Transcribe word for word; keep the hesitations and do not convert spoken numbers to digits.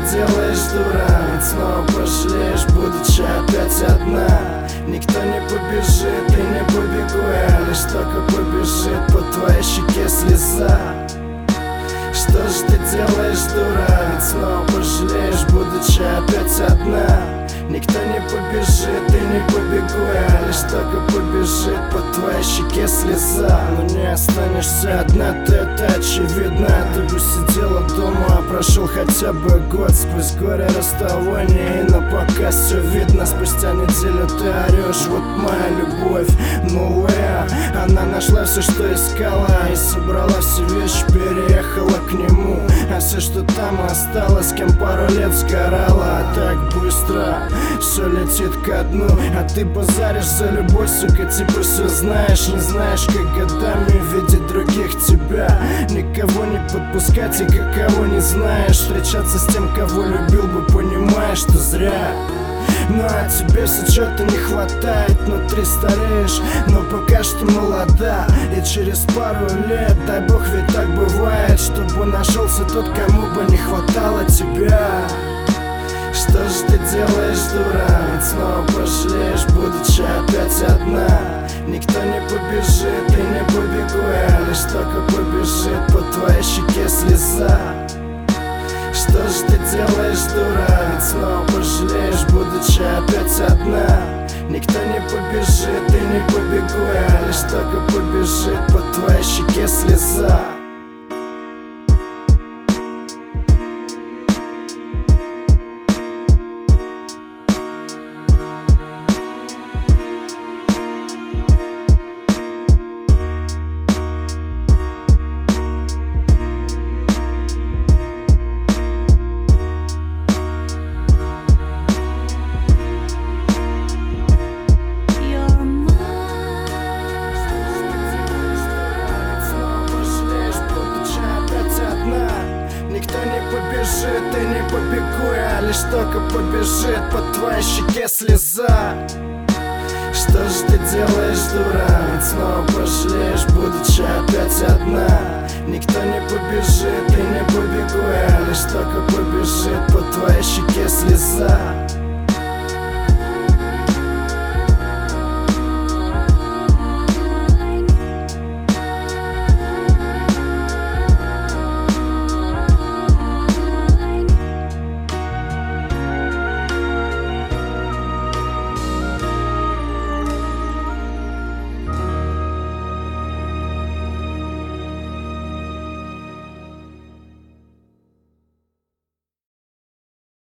делаешь, дура? Ведь снова пожалеешь, будучи опять одна. Никто не побежит и не побегу я, лишь только побежит по твоей щеке слеза. Что же ты делаешь, дура? Ведь снова пожалеешь, будучи опять одна. Никто не побежит и не побегу я, лишь только побежит по твоей щеке слеза. Но не останешься одна, ты это очевидно. Ты бы сидела дома, а прошел хотя бы год. Сквозь горе расставания и на показ все видно. Спустя неделю ты орешь: вот моя любовь новая. Она нашла все, что искала, и собрала все вещи, переехала к нему. А все, что там осталось, кем пару лет сгорала. А так быстро все летит ко дну, а ты базаришь за любовь, сука, типа все знаешь. Не знаешь, как годами видеть других тебя. Никого не подпускать и какого не знаешь. Встречаться с тем, кого любил бы, понимаешь, что зря. Ну а тебе все что-то не хватает, внутри стареешь, но пока что молода. И через пару лет, дай бог, ведь так бывает, чтобы нашелся тот, кому бы не хватало тебя. Что же ты делаешь, дура? Ведь снова пожалеешь, будучи опять одна. Никто не побежит и не побегу я, лишь только побежит по твоей щеке слеза. Что же ты делаешь, дура? Ведь снова пожалеешь, будучи опять одна. Никто не побежит и не побегу я, лишь только побежит по твоей щеке слеза. Побежит и не побегу я, лишь только побежит по твоей щеке слеза. Что же ты делаешь, дура? Ведь снова пожалеешь, будучи опять одна. Никто не побежит и не побегу я, лишь только побежит по твоей щеке слеза.